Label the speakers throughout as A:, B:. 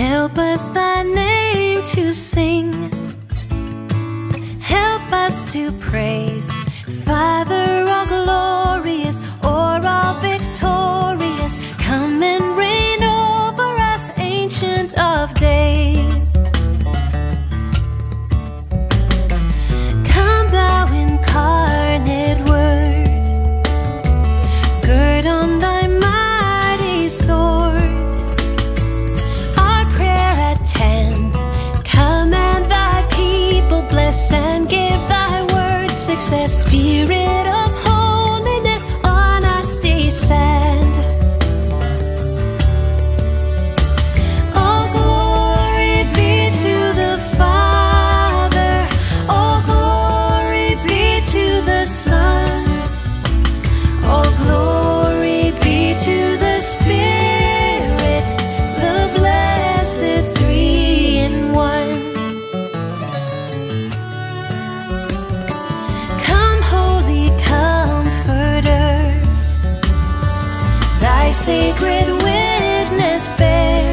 A: Help us thy name to sing. Help us to praise. Father, all glorious, or all victorious, come and reign over us, Ancient of Days. Come thou incarnate Word, gird on thy mighty sword. Our prayer attend, command thy people, bless and give thy word success. Spirit of holiness on us descend. All glory be to the Father, all glory be to the Son, all glory be to the Spirit, the blessed three in one. Come, Holy Comforter, thy sacred witness bear.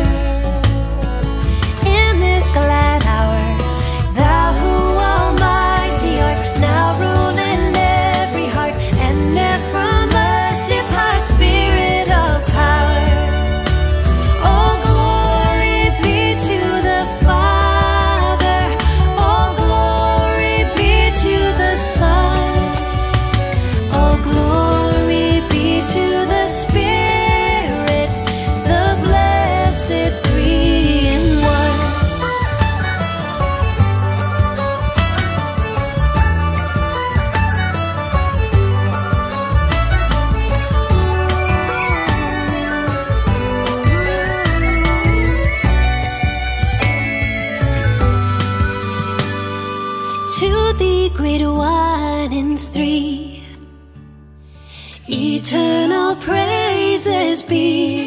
A: In this glad hour, thou who almighty art, now rule in every heart, and never from us depart, Spirit of power. All glory be to the Father, all glory be to the Son, all glory be to the Spirit, the blessed three in one. To thee, great one in three, eternal praises be.